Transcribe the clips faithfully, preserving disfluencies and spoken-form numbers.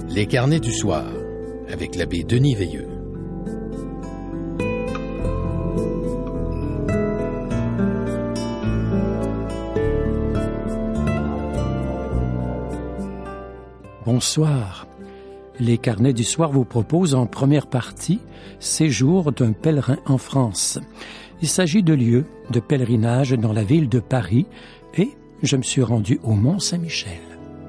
Les carnets du soir, avec l'abbé Denis Veilleux. Bonsoir. Les carnets du soir vous proposent en première partie Séjour d'un pèlerin en France. Il s'agit de lieux de pèlerinage dans la ville de Paris et je me suis rendu au Mont-Saint-Michel.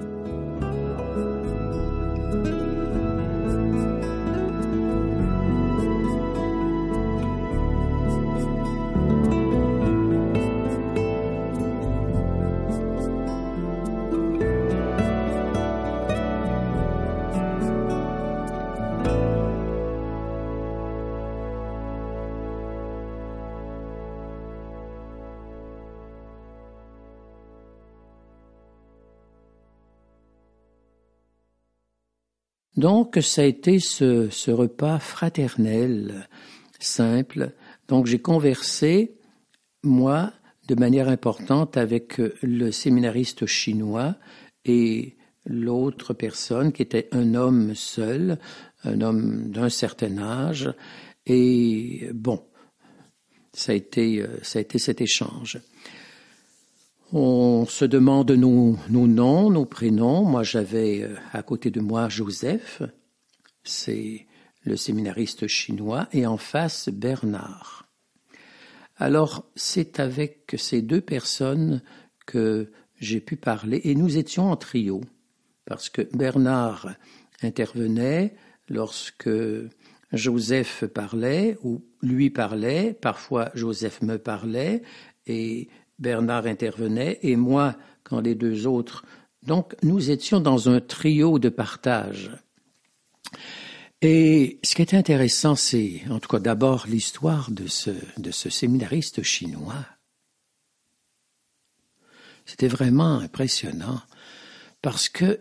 Donc, ça a été ce, ce repas fraternel, simple. Donc, j'ai conversé, moi, de manière importante avec le séminariste chinois et l'autre personne qui était un homme seul, un homme d'un certain âge. Et bon, ça a été, ça a été cet échange. On se demande nos, nos noms, nos prénoms. Moi, j'avais à côté de moi Joseph, c'est le séminariste chinois, et en face Bernard. Alors, c'est avec ces deux personnes que j'ai pu parler, et nous étions en trio, parce que Bernard intervenait lorsque Joseph parlait, ou lui parlait, parfois Joseph me parlait, et Bernard intervenait, et moi, quand les deux autres... Donc, nous étions dans un trio de partage. Et ce qui est intéressant, c'est, en tout cas, d'abord l'histoire de ce, de ce séminariste chinois. C'était vraiment impressionnant, parce que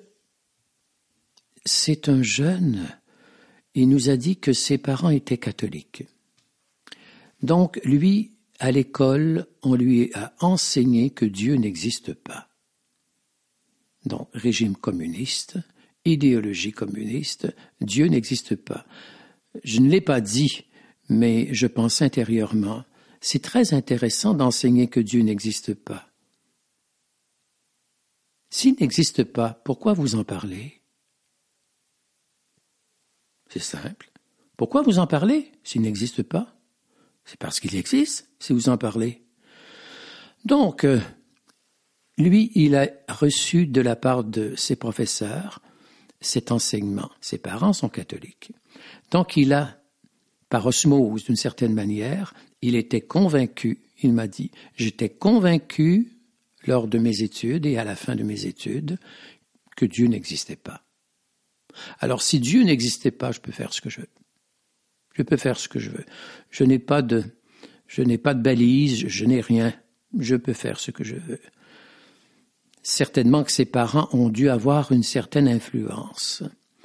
c'est un jeune, il nous a dit que ses parents étaient catholiques. Donc, lui... À l'école, on lui a enseigné que Dieu n'existe pas. Donc, régime communiste, idéologie communiste, Dieu n'existe pas. Je ne l'ai pas dit, mais je pense intérieurement, c'est très intéressant d'enseigner que Dieu n'existe pas. S'il n'existe pas, pourquoi vous en parlez? C'est simple. Pourquoi vous en parlez s'il n'existe pas? C'est parce qu'il existe, si vous en parlez. Donc, euh, lui, il a reçu de la part de ses professeurs cet enseignement. Ses parents sont catholiques. Donc, il a, par osmose, d'une certaine manière, il était convaincu, il m'a dit, j'étais convaincu lors de mes études et à la fin de mes études que Dieu n'existait pas. Alors, si Dieu n'existait pas, je peux faire ce que je veux. Je peux faire ce que je veux. Je n'ai pas de, je n'ai pas de balise, je n'ai rien. Je peux faire ce que je veux. Certainement que ses parents ont dû avoir une certaine influence.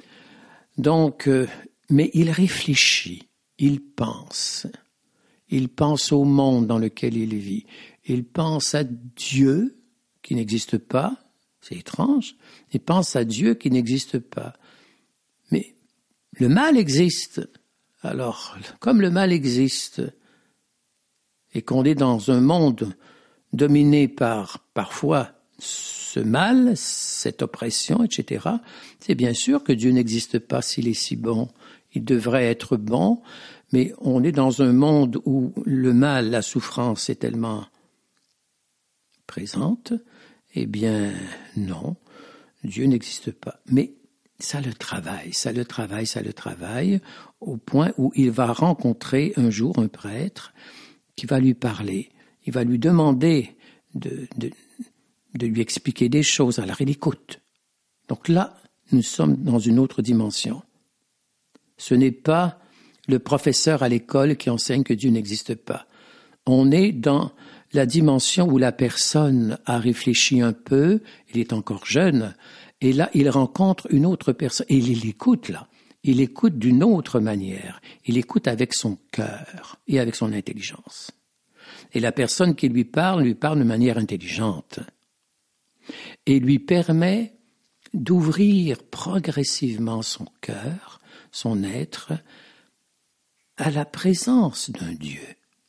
Donc, euh, mais il réfléchit, il pense. Il pense au monde dans lequel il vit. Il pense à Dieu qui n'existe pas. C'est étrange. Il pense à Dieu qui n'existe pas. Mais le mal existe. Alors, comme le mal existe et qu'on est dans un monde dominé par, parfois, ce mal, cette oppression, et cetera, c'est bien sûr que Dieu n'existe pas s'il est si bon. Il devrait être bon, mais on est dans un monde où le mal, la souffrance est tellement présente. Eh bien, non, Dieu n'existe pas. Mais ça le travaille, ça le travaille, ça le travaille, au point où il va rencontrer un jour un prêtre qui va lui parler. Il va lui demander de, de, de lui expliquer des choses. Alors il écoute. Donc là, nous sommes dans une autre dimension. Ce n'est pas le professeur à l'école qui enseigne que Dieu n'existe pas. On est dans la dimension où la personne a réfléchi un peu, il est encore jeune, et là, il rencontre une autre personne, et il l'écoute là. Il écoute d'une autre manière. Il écoute avec son cœur et avec son intelligence. Et la personne qui lui parle, lui parle de manière intelligente. Et lui permet d'ouvrir progressivement son cœur, son être, à la présence d'un Dieu.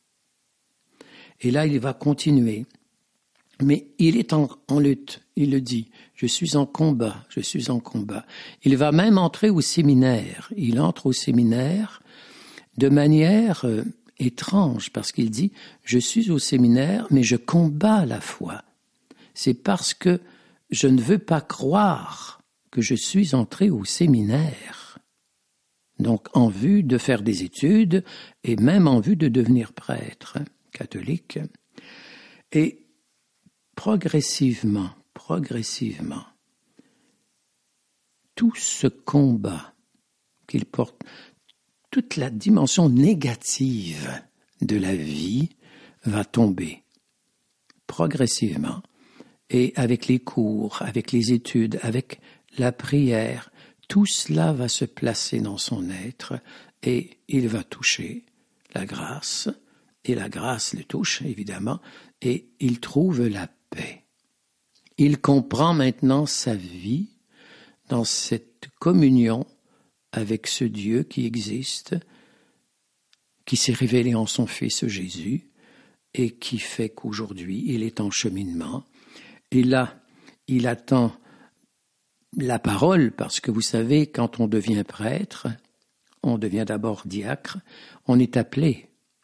Et là, il va continuer. Mais il est en, en lutte, il le dit. Je suis en combat, je suis en combat. Il va même entrer au séminaire. Il entre au séminaire de manière euh, étrange, parce qu'il dit, je suis au séminaire, mais je combats la foi. C'est parce que je ne veux pas croire que je suis entré au séminaire. Donc, en vue de faire des études, et même en vue de devenir prêtre catholique. Et progressivement, progressivement, tout ce combat qu'il porte, toute la dimension négative de la vie va tomber progressivement. Et avec les cours, avec les études, avec la prière, tout cela va se placer dans son être et il va toucher la grâce. Et la grâce le touche, évidemment, et il trouve la paix. Il comprend maintenant sa vie dans cette communion avec ce Dieu qui existe, qui s'est révélé en son Fils Jésus, et qui fait qu'aujourd'hui, il est en cheminement. Et là, il attend la parole, parce que vous savez, quand on devient prêtre, on devient d'abord diacre, on est appelé.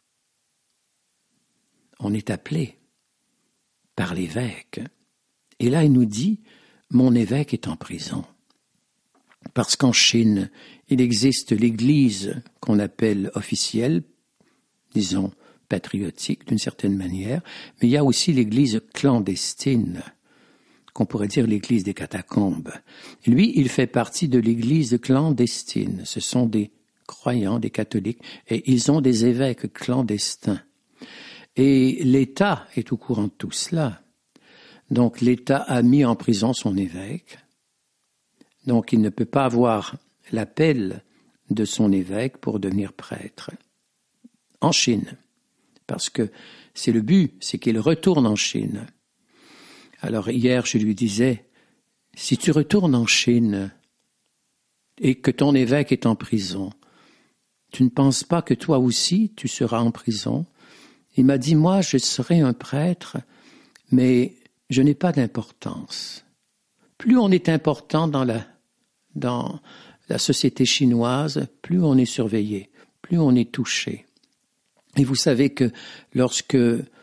On est appelé par l'évêque. Et là, il nous dit, mon évêque est en prison. Parce qu'en Chine, il existe l'église qu'on appelle officielle, disons patriotique d'une certaine manière, mais il y a aussi l'église clandestine, qu'on pourrait dire l'église des catacombes. Lui, il fait partie de l'église clandestine. Ce sont des croyants, des catholiques, et ils ont des évêques clandestins. Et l'État est au courant de tout cela. Donc l'État a mis en prison son évêque. Donc il ne peut pas avoir l'appel de son évêque pour devenir prêtre. En Chine. Parce que c'est le but, c'est qu'il retourne en Chine. Alors hier je lui disais, si tu retournes en Chine et que ton évêque est en prison, tu ne penses pas que toi aussi tu seras en prison? Il m'a dit, moi, je serai un prêtre, mais je n'ai pas d'importance. Plus on est important dans la, dans la société chinoise, plus on est surveillé, plus on est touché. Et vous savez que lorsque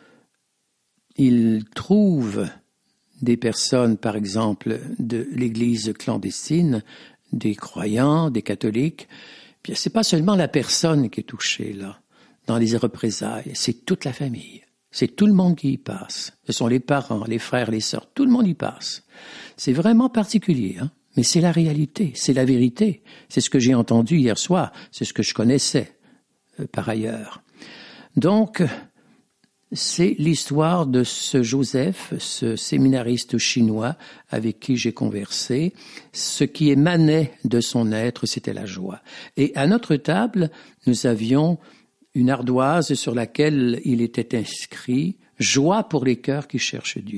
il trouve des personnes, par exemple, de l'église clandestine, des croyants, des catholiques, bien, c'est pas seulement la personne qui est touchée, là. Dans les représailles, c'est toute la famille, c'est tout le monde qui y passe. Ce sont les parents, les frères, les sœurs, tout le monde y passe. C'est vraiment particulier, hein? Mais c'est la réalité, c'est la vérité. C'est ce que j'ai entendu hier soir, c'est ce que je connaissais euh, par ailleurs. Donc, c'est l'histoire de ce Joseph, ce séminariste chinois avec qui j'ai conversé. Ce qui émanait de son être, c'était la joie. Et à notre table, nous avions une ardoise sur laquelle il était inscrit « Joie pour les cœurs qui cherchent Dieu ».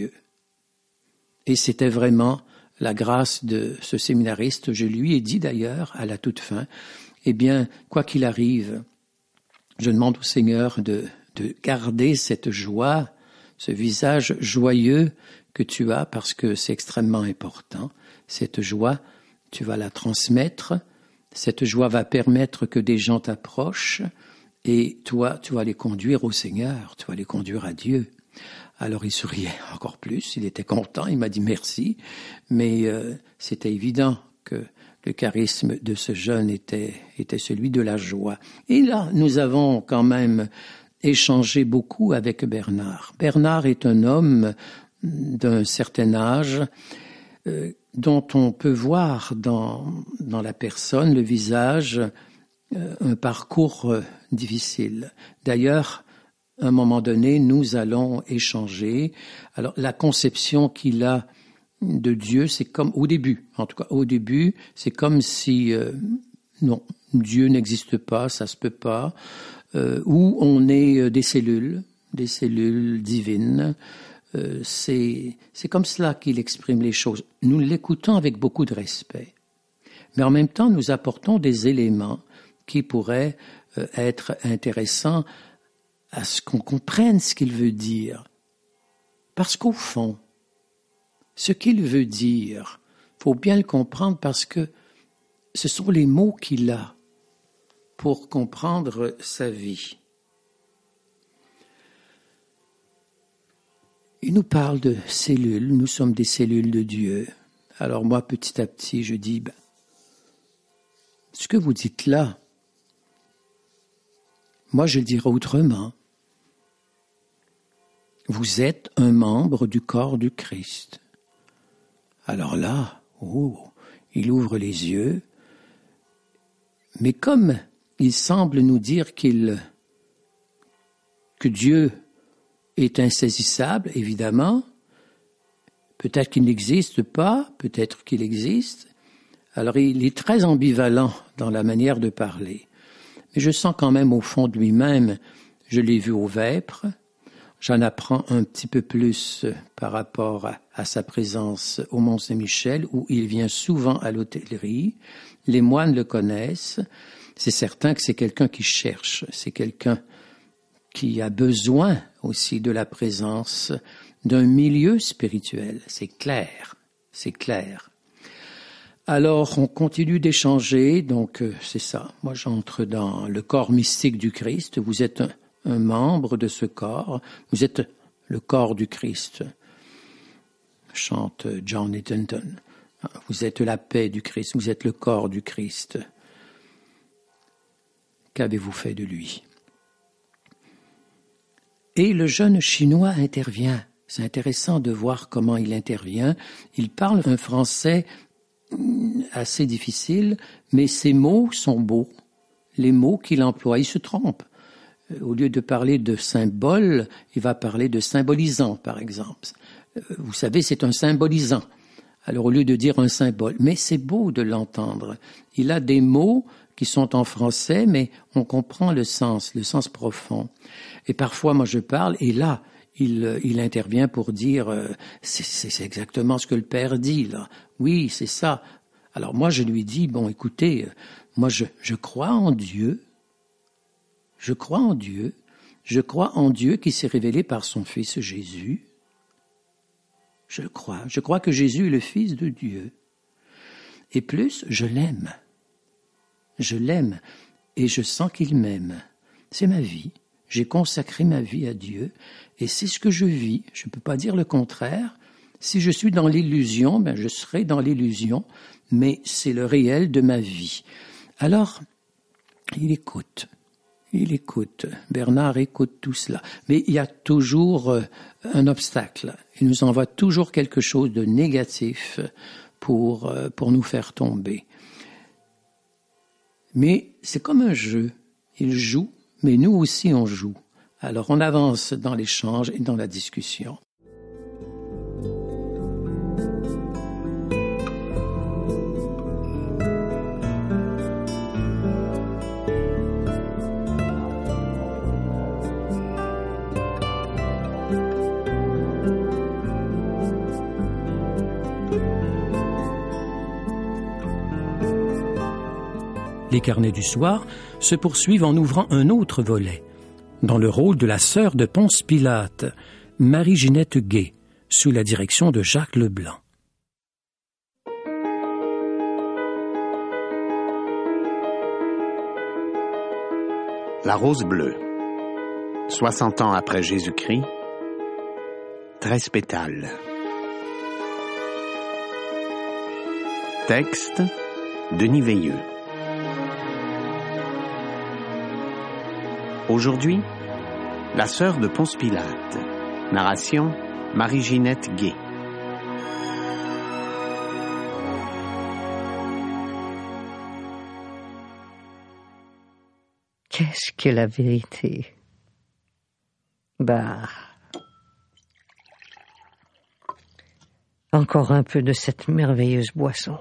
Et c'était vraiment la grâce de ce séminariste. Je lui ai dit d'ailleurs, à la toute fin, eh bien, quoi qu'il arrive, je demande au Seigneur de, de garder cette joie, ce visage joyeux que tu as, parce que c'est extrêmement important. Cette joie, tu vas la transmettre. Cette joie va permettre que des gens t'approchent. Et toi, tu vas les conduire au Seigneur, tu vas les conduire à Dieu. Alors il souriait encore plus, il était content, il m'a dit merci, mais euh, c'était évident que le charisme de ce jeune était, était celui de la joie. Et là, nous avons quand même échangé beaucoup avec Bernard. Bernard est un homme d'un certain âge euh, dont on peut voir dans, dans la personne, le visage, euh, un parcours euh, difficile. D'ailleurs, à un moment donné, nous allons échanger. Alors, la conception qu'il a de Dieu, c'est comme, au début, en tout cas, au début, c'est comme si, euh, non, Dieu n'existe pas, ça se peut pas, euh, ou on est des cellules, des cellules divines, euh, c'est, c'est comme cela qu'il exprime les choses. Nous l'écoutons avec beaucoup de respect. Mais en même temps, nous apportons des éléments qui pourraient euh, être intéressants à ce qu'on comprenne ce qu'il veut dire. Parce qu'au fond, ce qu'il veut dire, il faut bien le comprendre parce que ce sont les mots qu'il a pour comprendre sa vie. Il nous parle de cellules, nous sommes des cellules de Dieu. Alors moi, petit à petit, je dis, ben, ce que vous dites là, moi je le dirais autrement. Vous êtes un membre du corps du Christ. Alors là, oh, il ouvre les yeux, mais comme il semble nous dire qu'il, que Dieu est insaisissable, évidemment, peut-être qu'il n'existe pas, peut-être qu'il existe, alors il est très ambivalent dans la manière de parler. Mais je sens quand même au fond de lui-même, je l'ai vu au Vêpres, j'en apprends un petit peu plus par rapport à, à sa présence au Mont-Saint-Michel, où il vient souvent à l'hôtellerie. Les moines le connaissent. C'est certain que c'est quelqu'un qui cherche, c'est quelqu'un qui a besoin aussi de la présence d'un milieu spirituel. C'est clair, c'est clair. Alors, on continue d'échanger, donc euh, c'est ça. Moi, j'entre dans le corps mystique du Christ. Vous êtes un, un membre de ce corps. Vous êtes le corps du Christ, chante John Eatonton. Vous êtes la paix du Christ. Vous êtes le corps du Christ. Qu'avez-vous fait de lui? Et le jeune Chinois intervient. C'est intéressant de voir comment il intervient. Il parle un français assez difficile, mais ses mots sont beaux. Les mots qu'il emploie, il se trompe. Au lieu de parler de symbole, il va parler de symbolisant, par exemple. Vous savez, c'est un symbolisant. Alors, au lieu de dire un symbole, mais c'est beau de l'entendre. Il a des mots qui sont en français, mais on comprend le sens, le sens profond. Et parfois, moi, je parle, et là, il, il intervient pour dire, euh, c'est, c'est exactement ce que le Père dit, là. Oui, c'est ça. Alors moi, je lui dis, bon, écoutez, moi, je, je crois en Dieu. Je crois en Dieu. Je crois en Dieu qui s'est révélé par son Fils Jésus. Je crois. Je crois que Jésus est le Fils de Dieu. Et plus, je l'aime. Je l'aime et je sens qu'il m'aime. C'est ma vie. J'ai consacré ma vie à Dieu et c'est ce que je vis. Je ne peux pas dire le contraire. Si je suis dans l'illusion, ben je serai dans l'illusion, mais c'est le réel de ma vie. Alors, il écoute. Il écoute. Bernard écoute tout cela. Mais il y a toujours un obstacle. Il nous envoie toujours quelque chose de négatif pour, pour nous faire tomber. Mais c'est comme un jeu. Il joue, mais nous aussi on joue. Alors on avance dans l'échange et dans la discussion. Les carnets du soir se poursuivent en ouvrant un autre volet, dans le rôle de la sœur de Ponce Pilate, Marie-Ginette Gay, sous la direction de Jacques Leblanc. La rose bleue. Soixante ans après Jésus-Christ, treize pétales. Texte, Denis Veilleux. Aujourd'hui, la sœur de Ponce Pilate. Narration, Marie-Ginette Gay. Qu'est-ce que la vérité? Bah, encore un peu de cette merveilleuse boisson.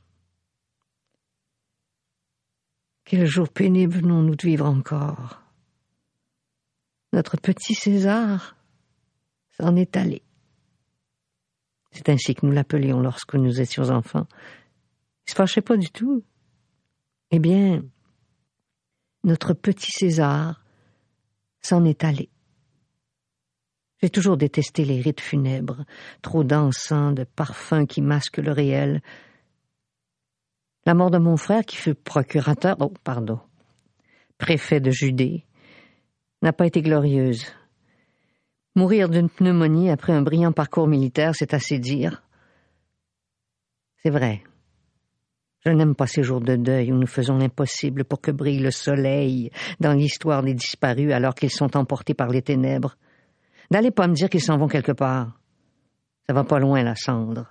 Quel jour pénible venons-nous de vivre encore. Notre petit César s'en est allé. C'est ainsi que nous l'appelions lorsque nous étions enfants. Il se fâchait pas du tout. Eh bien, notre petit César s'en est allé. J'ai toujours détesté les rites funèbres, trop d'encens, de parfums qui masquent le réel. La mort de mon frère, qui fut procurateur, oh, pardon, préfet de Judée, n'a pas été glorieuse. Mourir d'une pneumonie après un brillant parcours militaire, c'est assez dire. C'est vrai. Je n'aime pas ces jours de deuil où nous faisons l'impossible pour que brille le soleil dans l'histoire des disparus alors qu'ils sont emportés par les ténèbres. N'allez pas me dire qu'ils s'en vont quelque part. Ça va pas loin, la cendre.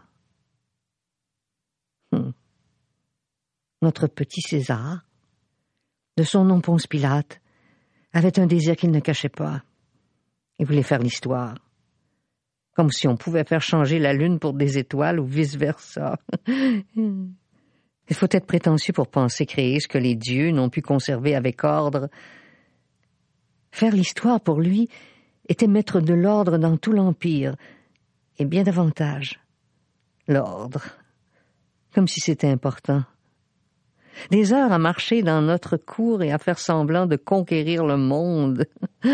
Hum. Notre petit César, de son nom Ponce Pilate, avait un désir qu'il ne cachait pas. Il voulait faire l'histoire. Comme si on pouvait faire changer la lune pour des étoiles ou vice-versa. Il faut être prétentieux pour penser créer ce que les dieux n'ont pu conserver avec ordre. Faire l'histoire, pour lui, était mettre de l'ordre dans tout l'Empire, et bien davantage. L'ordre. Comme si c'était important. Des heures à marcher dans notre cour et à faire semblant de conquérir le monde.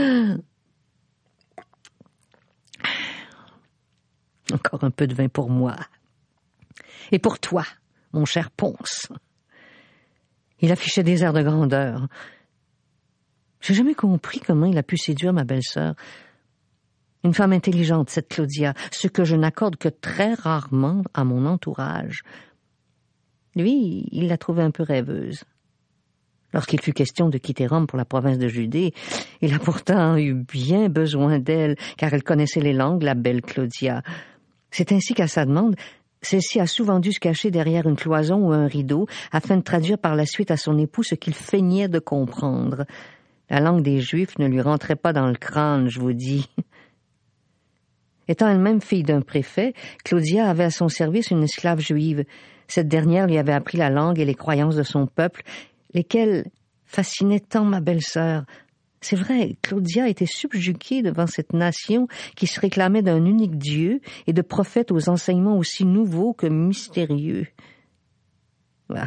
Encore un peu de vin pour moi. Et pour toi, mon cher Ponce. Il affichait des airs de grandeur. J'ai jamais compris comment il a pu séduire ma belle-sœur. Une femme intelligente, cette Claudia, ce que je n'accorde que très rarement à mon entourage. Lui, il l'a trouvée un peu rêveuse. Lorsqu'il fut question de quitter Rome pour la province de Judée, il a pourtant eu bien besoin d'elle, car elle connaissait les langues, la belle Claudia. C'est ainsi qu'à sa demande, celle-ci a souvent dû se cacher derrière une cloison ou un rideau, afin de traduire par la suite à son époux ce qu'il feignait de comprendre. La langue des Juifs ne lui rentrait pas dans le crâne, je vous dis. Étant elle-même fille d'un préfet, Claudia avait à son service une esclave juive. Cette dernière lui avait appris la langue et les croyances de son peuple, lesquelles fascinaient tant ma belle-sœur. C'est vrai, Claudia était subjuguée devant cette nation qui se réclamait d'un unique Dieu et de prophètes aux enseignements aussi nouveaux que mystérieux. Ah.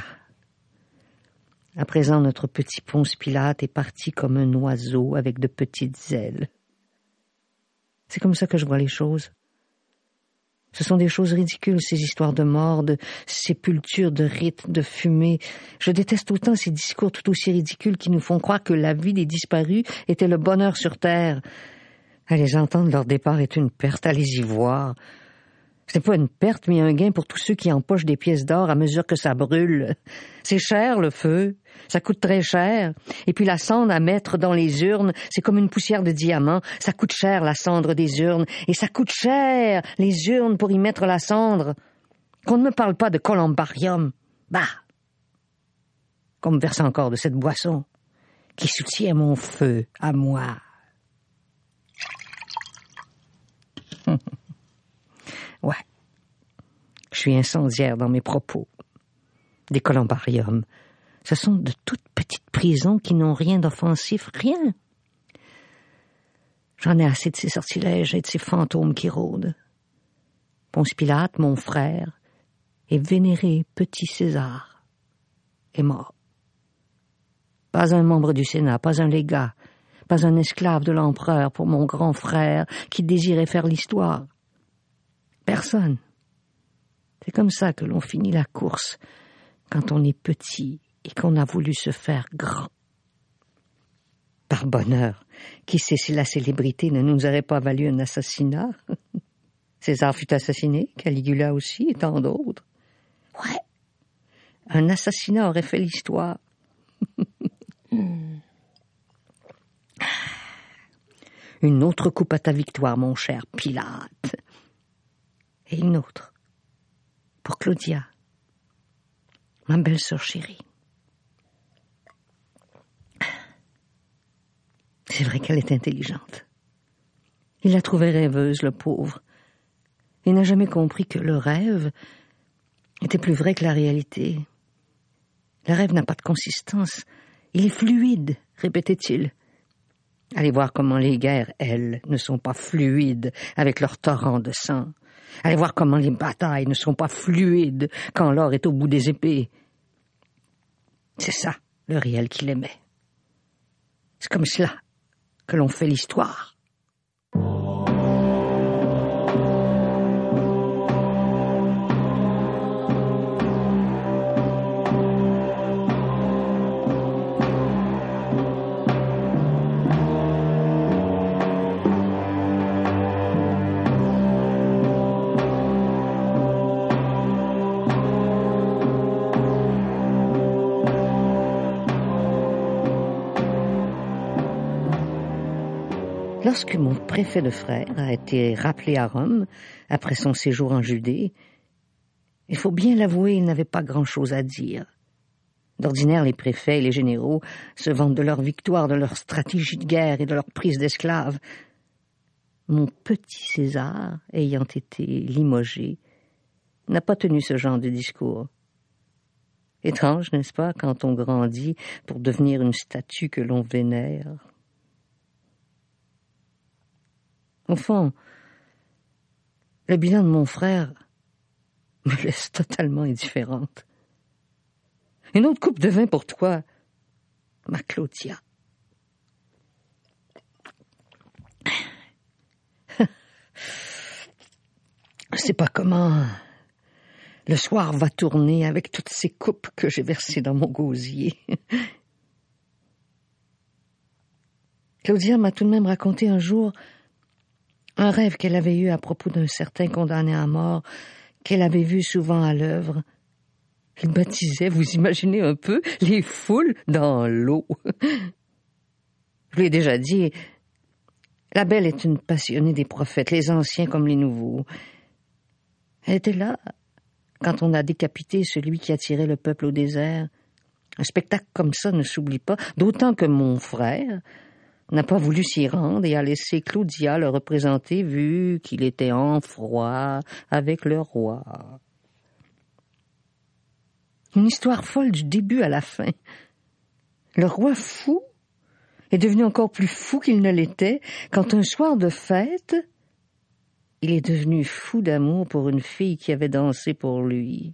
À présent, notre petit Ponce Pilate est parti comme un oiseau avec de petites ailes. C'est comme ça que je vois les choses. Ce sont des choses ridicules, ces histoires de mort, de sépulture, de rites, de fumée. Je déteste autant ces discours tout aussi ridicules qui nous font croire que la vie des disparus était le bonheur sur terre. À les entendre, leur départ est une perte, à les y voir. C'est pas une perte, mais un gain pour tous ceux qui empochent des pièces d'or à mesure que ça brûle. C'est cher, le feu. Ça coûte très cher. Et puis la cendre à mettre dans les urnes, c'est comme une poussière de diamant. Ça coûte cher, la cendre des urnes. Et ça coûte cher, les urnes pour y mettre la cendre. Qu'on ne me parle pas de columbarium. Bah! Qu'on me verse encore de cette boisson qui soutient mon feu à moi. Ouais, je suis incendiaire dans mes propos. Des columbariums, ce sont de toutes petites prisons qui n'ont rien d'offensif, rien. J'en ai assez de ces sortilèges et de ces fantômes qui rôdent. Ponce Pilate, mon frère, et vénéré petit César, est mort. Pas un membre du Sénat, pas un légat, pas un esclave de l'empereur pour mon grand frère qui désirait faire l'histoire. Personne. C'est comme ça que l'on finit la course quand on est petit et qu'on a voulu se faire grand. Par bonheur, qui sait si la célébrité ne nous aurait pas valu un assassinat? César fut assassiné, Caligula aussi, et tant d'autres. Ouais, un assassinat aurait fait l'histoire. Une autre coupe à ta victoire, mon cher Pilate. Et une autre, pour Claudia, ma belle-sœur chérie. C'est vrai qu'elle est intelligente. Il la trouvait rêveuse, le pauvre. Il n'a jamais compris que le rêve était plus vrai que la réalité. Le rêve n'a pas de consistance. Il est fluide, répétait-il. Allez voir comment les guerres, elles, ne sont pas fluides avec leur torrent de sang. Allez voir comment les batailles ne sont pas fluides quand l'or est au bout des épées. C'est ça, le réel qu'il aimait. C'est comme cela que l'on fait l'histoire. Lorsque mon préfet de frère a été rappelé à Rome, après son séjour en Judée, il faut bien l'avouer, il n'avait pas grand-chose à dire. D'ordinaire, les préfets et les généraux se vantent de leur victoire, de leur stratégie de guerre et de leur prise d'esclaves. Mon petit César, ayant été limogé, n'a pas tenu ce genre de discours. Étrange, n'est-ce pas, quand on grandit pour devenir une statue que l'on vénère. Au fond, le bilan de mon frère me laisse totalement indifférente. Une autre coupe de vin pour toi, ma Claudia. Je sais pas comment le soir va tourner avec toutes ces coupes que j'ai versées dans mon gosier. Claudia m'a tout de même raconté un jour un rêve qu'elle avait eu à propos d'un certain condamné à mort qu'elle avait vu souvent à l'œuvre. Il baptisait, vous imaginez un peu, les foules dans l'eau. Je lui ai déjà dit, la belle est une passionnée des prophètes, les anciens comme les nouveaux. Elle était là quand on a décapité celui qui attirait le peuple au désert. Un spectacle comme ça ne s'oublie pas, d'autant que mon frère n'a pas voulu s'y rendre et a laissé Claudia le représenter vu qu'il était en froid avec le roi. Une histoire folle du début à la fin. Le roi fou est devenu encore plus fou qu'il ne l'était quand un soir de fête, il est devenu fou d'amour pour une fille qui avait dansé pour lui.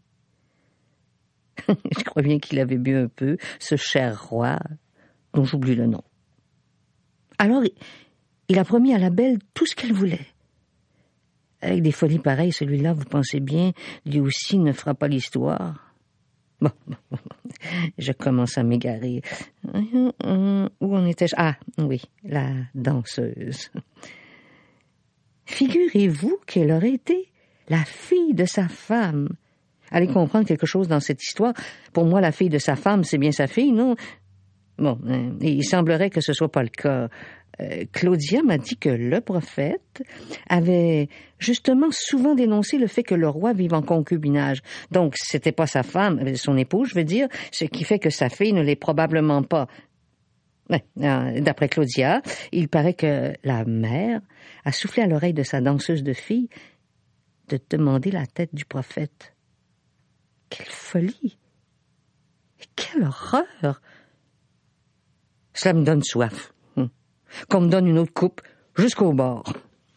Je crois bien qu'il avait bu un peu, ce cher roi, dont j'oublie le nom. Alors, il a promis à la belle tout ce qu'elle voulait. Avec des folies pareilles, celui-là, vous pensez bien, lui aussi ne fera pas l'histoire. Bon, bon, bon, je commence à m'égarer. Où en étais-je? Ah, oui, la danseuse. Figurez-vous qu'elle aurait été la fille de sa femme. Allez comprendre quelque chose dans cette histoire. Pour moi, la fille de sa femme, c'est bien sa fille, non? Bon, euh, il semblerait que ce soit pas le cas. Euh, Claudia m'a dit que le prophète avait justement souvent dénoncé le fait que le roi vive en concubinage. Donc, c'était pas sa femme, son épouse, je veux dire, ce qui fait que sa fille ne l'est probablement pas. Ouais, euh, d'après Claudia, il paraît que la mère a soufflé à l'oreille de sa danseuse de fille de demander la tête du prophète. Quelle folie! Et quelle horreur! Cela me donne soif. Hum. Qu'on me donne une autre coupe jusqu'au bord.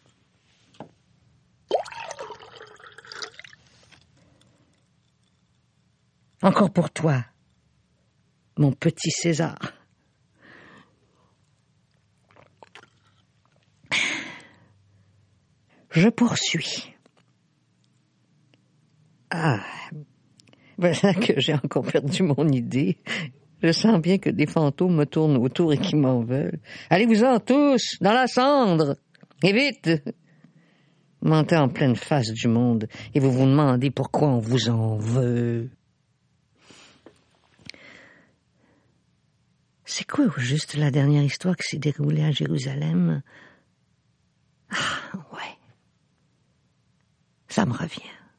Encore pour toi, mon petit César. Je poursuis. Ah, voilà que j'ai encore perdu mon idée. Je sens bien que des fantômes me tournent autour et qui m'en veulent. Allez-vous-en tous, dans la cendre, et vite! Mentez en pleine face du monde, et vous vous demandez pourquoi on vous en veut. C'est quoi au juste la dernière histoire qui s'est déroulée à Jérusalem? Ah, ouais. Ça me revient.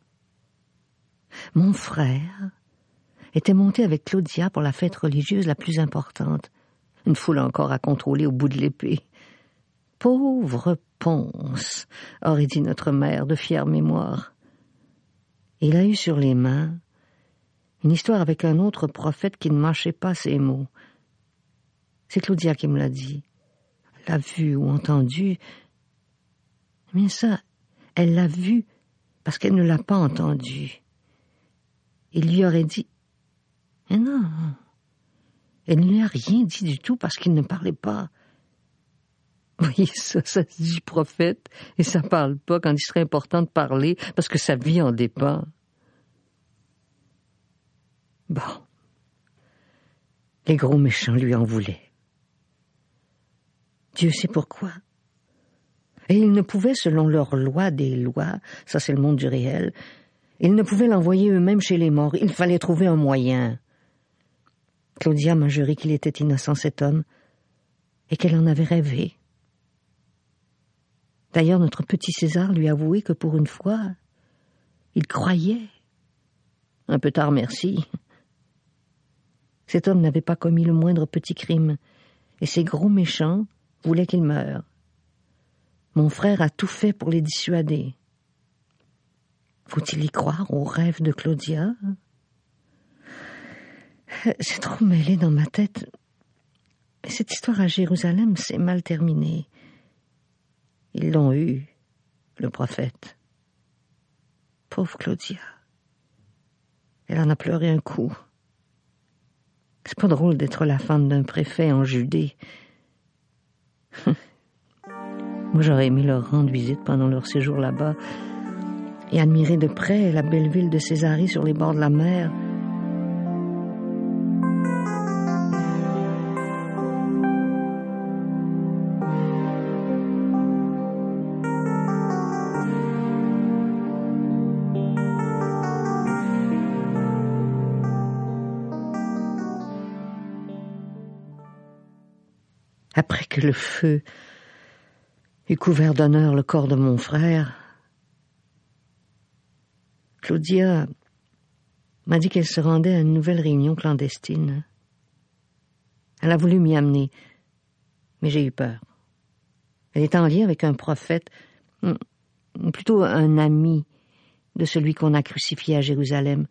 Mon frère était monté avec Claudia pour la fête religieuse la plus importante. Une foule encore à contrôler au bout de l'épée. Pauvre Ponce, aurait dit notre mère de fière mémoire. Il a eu sur les mains une histoire avec un autre prophète qui ne mâchait pas ses mots. C'est Claudia qui me l'a dit. l'a vu ou entendu, mais ça, elle l'a vu parce qu'elle ne l'a pas entendu. Il lui aurait dit « Mais non !» Elle ne lui a rien dit du tout parce qu'il ne parlait pas. Vous voyez, ça, ça se dit prophète et ça parle pas quand il serait important de parler parce que sa vie en dépend. Bon. Les gros méchants lui en voulaient. Dieu sait pourquoi. Et ils ne pouvaient, selon leur loi des lois, ça c'est le monde du réel, ils ne pouvaient l'envoyer eux-mêmes chez les morts. Il fallait trouver un moyen. Claudia m'a juré qu'il était innocent, cet homme, et qu'elle en avait rêvé. D'ailleurs, notre petit César lui avouait que pour une fois, il croyait. Un peu tard, merci. Cet homme n'avait pas commis le moindre petit crime, et ces gros méchants voulaient qu'il meure. Mon frère a tout fait pour les dissuader. Faut-il y croire aux rêves de Claudia? C'est trop mêlé dans ma tête. Cette histoire à Jérusalem s'est mal terminée. Ils l'ont eu, le prophète. Pauvre Claudia. Elle en a pleuré un coup. C'est pas drôle d'être la femme d'un préfet en Judée. Moi, j'aurais aimé leur rendre visite pendant leur séjour là-bas et admirer de près la belle ville de Césarée sur les bords de la mer. Après que le feu eut couvert d'honneur le corps de mon frère, Claudia m'a dit qu'elle se rendait à une nouvelle réunion clandestine. Elle a voulu m'y amener, mais j'ai eu peur. Elle est en lien avec un prophète, plutôt un ami de celui qu'on a crucifié à Jérusalem.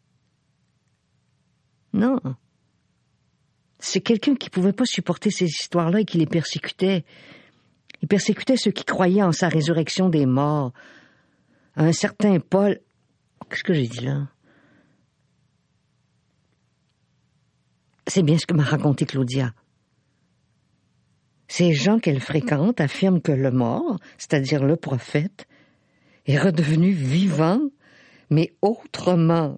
Non. C'est quelqu'un qui pouvait pas supporter ces histoires-là et qui les persécutait. Il persécutait ceux qui croyaient en sa résurrection des morts. Un certain Paul... Qu'est-ce que j'ai dit là? C'est bien ce que m'a raconté Claudia. Ces gens qu'elle fréquente affirment que le mort, c'est-à-dire le prophète, est redevenu vivant, mais autrement.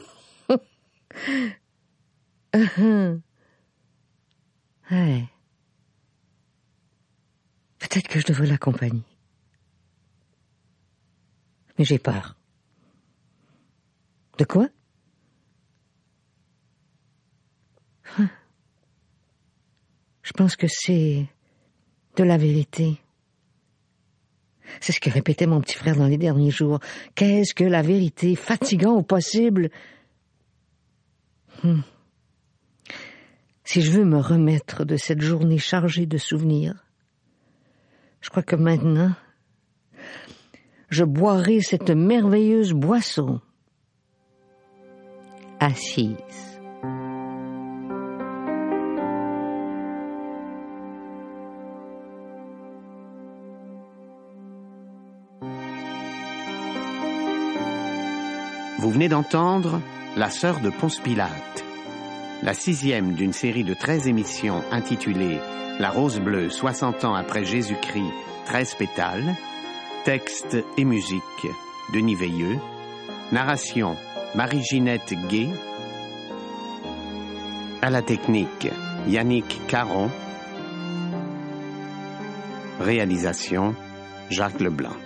uh-huh. Ouais. Peut-être que je devrais l'accompagner. Mais j'ai peur. De quoi? Je pense que c'est de la vérité. C'est ce que répétait mon petit frère dans les derniers jours. Qu'est-ce que la vérité? Fatigant au possible. Hum. Si je veux me remettre de cette journée chargée de souvenirs, je crois que maintenant, je boirai cette merveilleuse boisson. Assise. Vous venez d'entendre La sœur de Ponce Pilate, la sixième d'une série de treize émissions intitulée La rose bleue, soixante ans après Jésus-Christ, treize pétales, texte et musique, Denis Veilleux, narration, Marie-Ginette Gay, à la technique, Yannick Caron, réalisation, Jacques Leblanc.